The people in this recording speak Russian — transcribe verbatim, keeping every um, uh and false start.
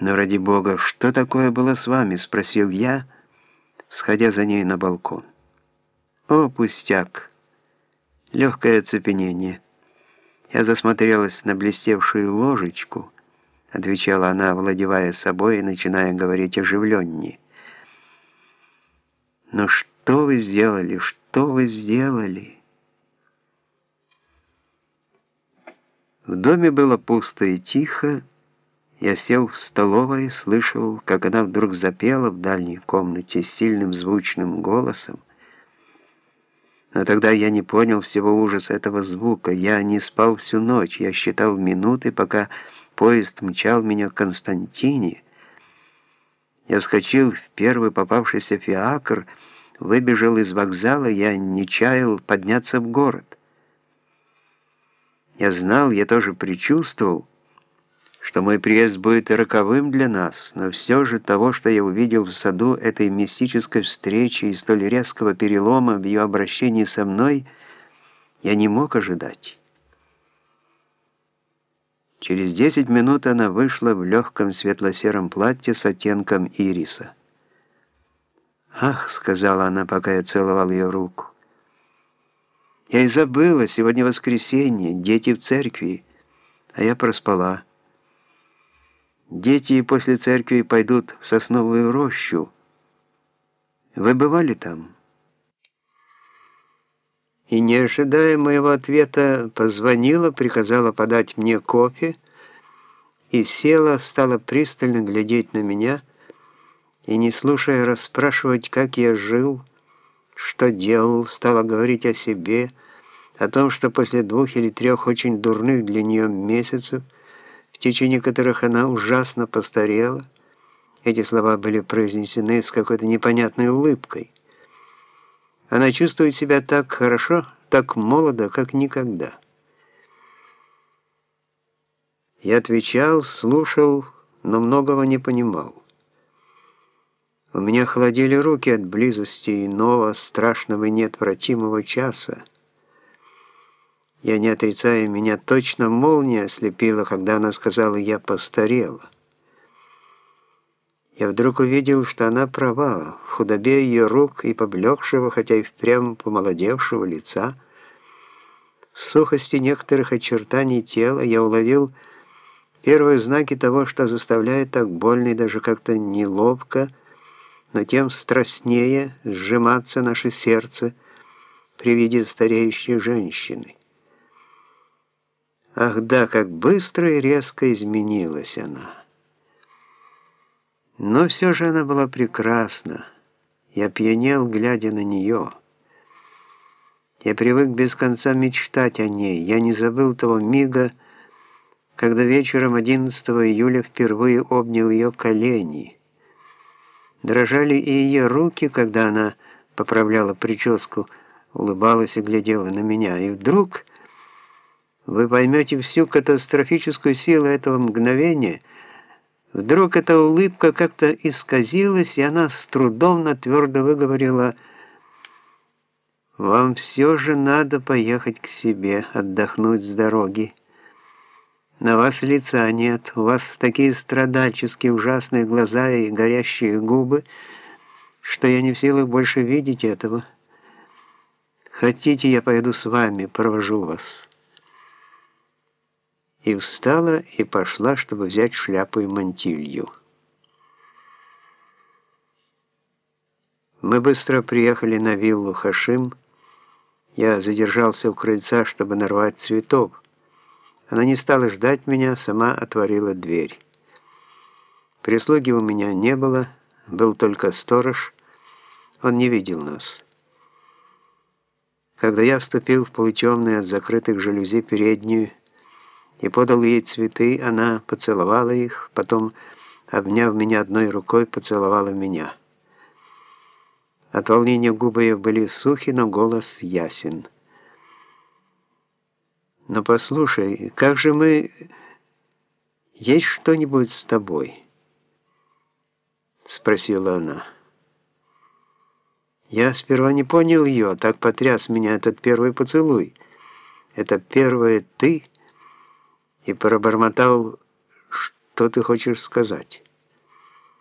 «Но ради бога, что такое было с вами?» — спросил я, сходя за ней на балкон. «О, пустяк! Легкое оцепенение. Я засмотрелась на блестевшую ложечку», — отвечала она, овладевая собой и начиная говорить оживленнее. «Но что вы сделали? Что вы сделали?» В доме было пусто и тихо. Я сел в столовой и слышал, как она вдруг запела в дальней комнате сильным звучным голосом. Но тогда я не понял всего ужаса этого звука. Я не спал всю ночь. Я считал минуты, пока поезд мчал меня к Константине. Я вскочил в первый попавшийся фиакр, выбежал из вокзала, я не чаял подняться в город. Я знал, я тоже предчувствовал, что мой приезд будет роковым для нас, но все же того, что я увидел в саду этой мистической встречи и столь резкого перелома в ее обращении со мной, я не мог ожидать. Через десять минут она вышла в легком светло-сером платье с оттенком ириса. «Ах», — сказала она, пока я целовал ее руку, — «я и забыла, сегодня воскресенье, дети в церкви, а я проспала. Дети после церкви пойдут в сосновую рощу. Вы бывали там?» И, не ожидая моего ответа, позвонила, приказала подать мне кофе и села, стала пристально глядеть на меня и, не слушая, расспрашивать, как я жил, что делал, стала говорить о себе, о том, что после двух или трех очень дурных для нее месяцев, в течение которых она ужасно постарела, эти слова были произнесены с какой-то непонятной улыбкой. Она чувствует себя так хорошо, так молодо, как никогда. Я отвечал, слушал, но многого не понимал. У меня холодели руки от близости иного, страшного и неотвратимого часа. Я не отрицаю, меня точно молния ослепила, когда она сказала «я постарела». Я вдруг увидел, что она права. В худобе ее рук и поблекшего, хотя и впрямь помолодевшего лица, в сухости некоторых очертаний тела я уловил первые знаки того, что заставляет так больно и даже как-то неловко, но тем страстнее сжиматься наше сердце при виде стареющей женщины. Ах да, как быстро и резко изменилась она. Но все же она была прекрасна. Я пьянел, глядя на нее. Я привык без конца мечтать о ней. Я не забыл того мига, когда вечером одиннадцатого июля впервые обнял ее колени. Дрожали и ее руки, когда она поправляла прическу, улыбалась и глядела на меня. И вдруг вы поймете всю катастрофическую силу этого мгновения. Вдруг эта улыбка как-то исказилась, и она с трудом, но твердо выговорила: «Вам все же надо поехать к себе, отдохнуть с дороги. На вас лица нет, у вас такие страдальческие ужасные глаза и горящие губы, что я не в силах больше видеть этого. Хотите, я поеду с вами, провожу вас». И встала и пошла, чтобы взять шляпу и мантилью. Мы быстро приехали на виллу Хашим. Я задержался у крыльца, чтобы нарвать цветов. Она не стала ждать меня, сама отворила дверь. Прислуги у меня не было, был только сторож. Он не видел нас. Когда я вступил в полутемную от закрытых жалюзи переднюю и подал ей цветы, она поцеловала их, потом, обняв меня одной рукой, поцеловала меня. От волнения губы ее были сухи, но голос ясен. «Но послушай, как же мы... Есть что-нибудь с тобой?» — спросила она. Я сперва не понял ее, так потряс меня этот первый поцелуй. Это первое «ты», и пробормотал: «Что ты хочешь сказать?»